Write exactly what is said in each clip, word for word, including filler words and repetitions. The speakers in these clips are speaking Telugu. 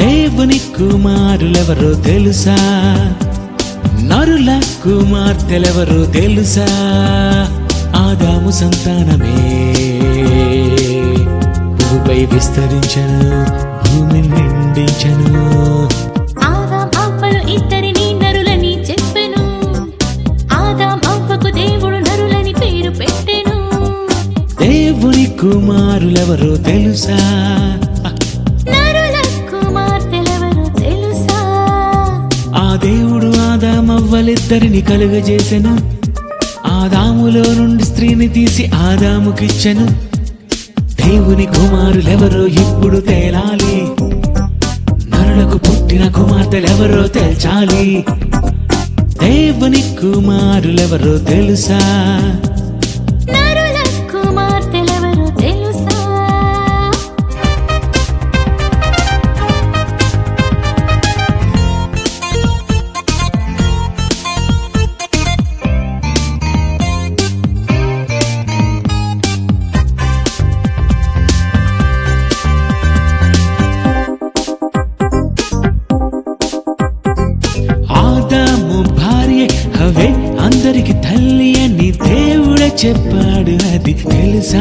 దేవుని కుమారులెవరో తెలుసా? నరుల కుమార్తెలెవరో తెలుసా? ఆదాము సంతానమే భూమిపై విస్తరించను, భూమిని నిండించను. ఆదాం అవ్వలు ఇద్దరిని నరులని చెప్పెను. ఆదాం అవ్వకు దేవుడు నరులని పేరు పెట్టెను. దేవుని కుమారులెవరో తెలుసా? నరుల కుమార్తెలెవరో తెలుసా? ఆ దేవుడు ఆదామవ్వలిద్దరిని కలుగజేసెను. ఆదాములో నుండి స్త్రీని తీసి ఆదాముకిచ్చెను. దేవుని కుమారులెవరో ఇప్పుడు తేలాలి. నరులకు పుట్టిన కుమార్తెలెవరో తేల్చాలి. దేవుని కుమారులెవరో తెలుసా? నరుల కుమార్తెలెవరో తెలుసా? ఆదాము భార్య హవ్వే అందరికి తల్లి అని దేవుడే చెప్పాడు, అది తెలుసా?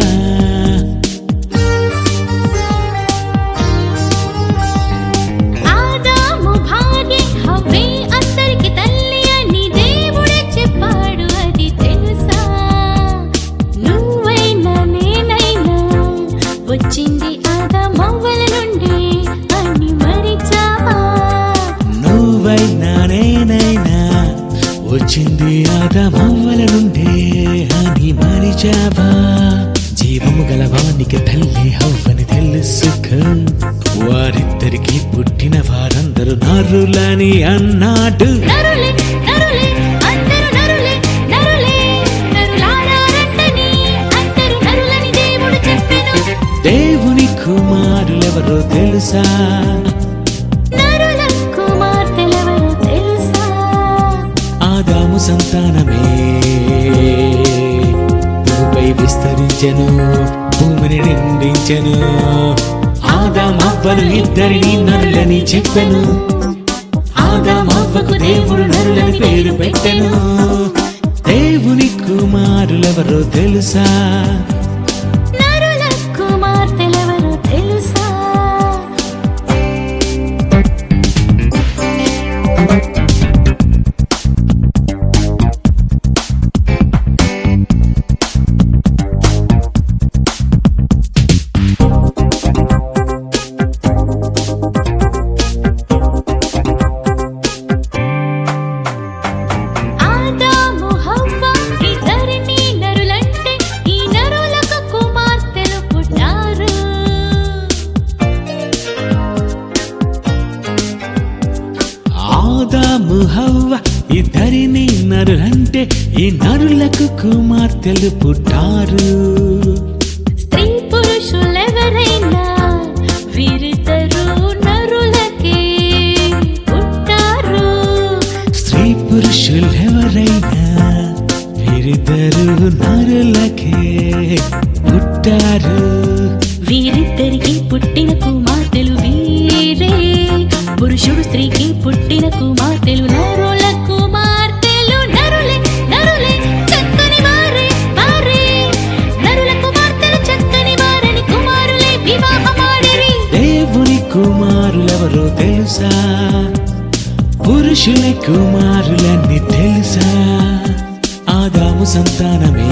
ఆదాము భార్య హవ్వే అందరికి తల్లి అని దేవుడే చెప్పాడు, అది తెలుసా? నువ్వైనా నేనైనా వచ్చింది ఆదామవ్వల నుండి అని మరిచావా? నువ్వైనా నేనైనా వచ్చింది ఆదామవ్వల నుండే అని మరిచావా? జీవము గలవానికి తల్లి హవ్వని తెలుసుకో. వారిద్దరికి పుట్టిన వారందరూ నరులని అన్నాడు. నరులే నరులే అందరూ నరులే నరులే నరులారారంటని అందరూ నరులని దేవుడు చెప్పెను. దేవుని కుమారులెవరో తెలుసా? నరుల కుమార్తెలెవరో తెలుసా? ఆదాము సంతానమే భూమిపై విస్తరించెను, భూమిని నిండించెను. ఆదామవ్వలు ఇద్దరిని నరులని చెప్పెను. ఆదామవ్వకు దేవుడు నరులని పేరు పెట్టెను. దేవుని కుమారులెవరో తెలుసా? నరుల కుమార్తెలెవరో తెలుసా? ఆదాము హవ్వ ఇద్దరిని నరులంటే ఈ నరులకు కుమార్తెలు పుట్టారు. ఆదాము హవ్వ ఇద్దరిని నరులంటే ఈ నరులకు కుమార్తెలు పుట్టారు. స్త్రీ పురుషులెవరైనా వీరిద్దరూ నరులకే పుట్టారు. స్త్రీ పురుషులెవరైనా వీరిద్దరు నరులకే పుట్టారు. వీరిద్దరికి పుట్టిన కుమార్తెలు వీరే. పురుషుడు స్త్రీకి పుట్టిన కుమార్తెలు నరుల కుమార్తెలు. నరులే నరులే చక్కని వారే వారే నరుల కుమార్తెలు చక్కని వారని కుమారులే వివాహమాడిరి. దేవుని కుమారులెవరో తెలుసా? పురుషుల కుమారులన్నీ తెలుసా? ఆదాము సంతానమే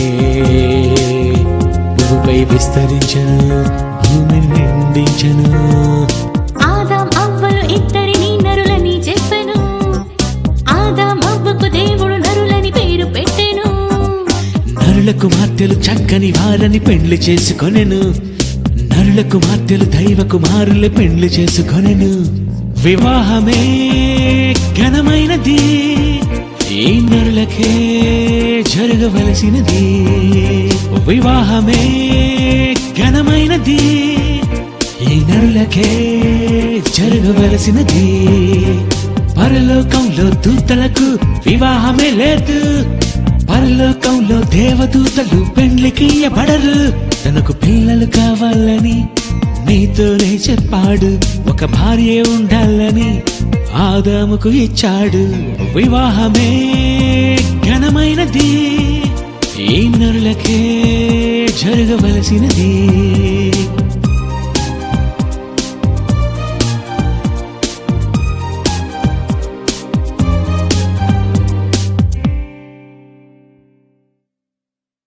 భూమిపై విస్తరించను, భూమిని నిండించను. ఆదాం అవ్వలు ఇద్దరిని నరులని చెప్పెను. ఆదాం అవ్వకు దేవుడు నరులని పేరు పెట్టెను. నరుల కుమార్తెలు చక్కని వారని పెండ్లి చేసుకొనెను. నరుల కుమార్తెలు దైవ కుమారుల పెండ్లి చేసుకొనెను. వివాహమే ఘనమైనది, ఈ నరులకే జరగవలసినది. వివాహమే ఘనమైనది, ఈ నరులకే జరగవలసినది. పరలోకంలో దూతలకు వివాహమే లేదు. పరలోకంలో దేవదూతలు పెండ్లికి ఇయ్యబడరు. తనకు పిల్లలు కావాలని నీతోనే చెప్పాడు ఒక భార్య ఉండాలని ఆదాముకు ఇచ్చాడు వివాహమే ఘనమైనది ఈ నరులకే జరగవలసినది